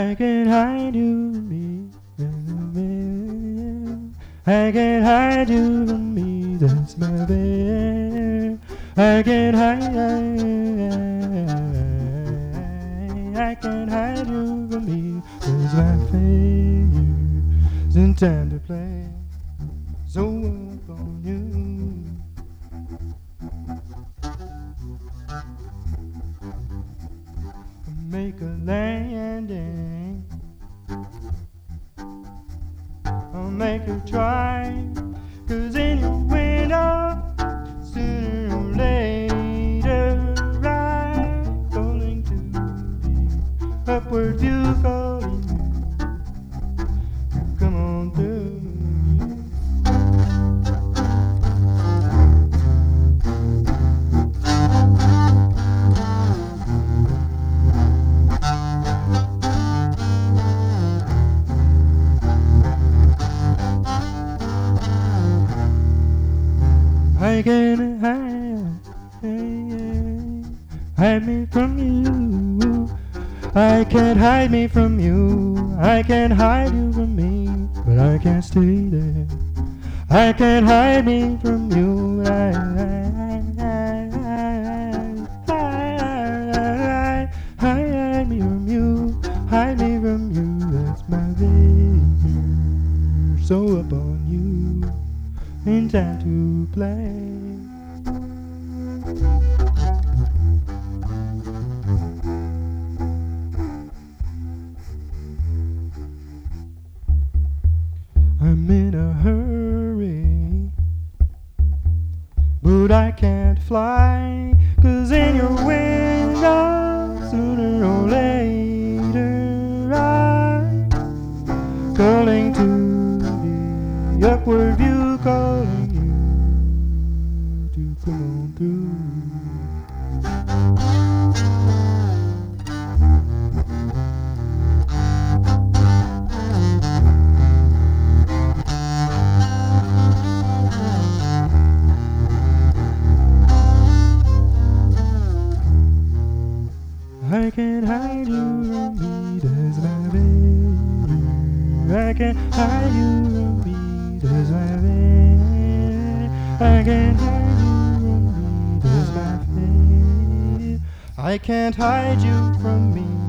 I can't hide you from me. I can't hide you from me. That's my bed. I can't hide. I can't hide you from me. There's my failures in time to play. So up on you. Make a landing. I'll make her try. 'Cause in your window, sooner or later, I'm going to be upward view calling you. Come on through. I can't hide me from you. I can't hide me from you. I can't hide you from me, but I can't stay there. I can't hide me from you. Hide me from you. Hide me from you. That's my baby. So up on you. In time to play. I'm in a hurry, but I can't fly. 'Cause in your window, sooner or later, I'm calling to the upward view, calling you to come on through. I can't hide you from me, there's my baby. I can't hide you from me, there's my baby. I can't hide you from me, there's my baby. I can't hide you from me.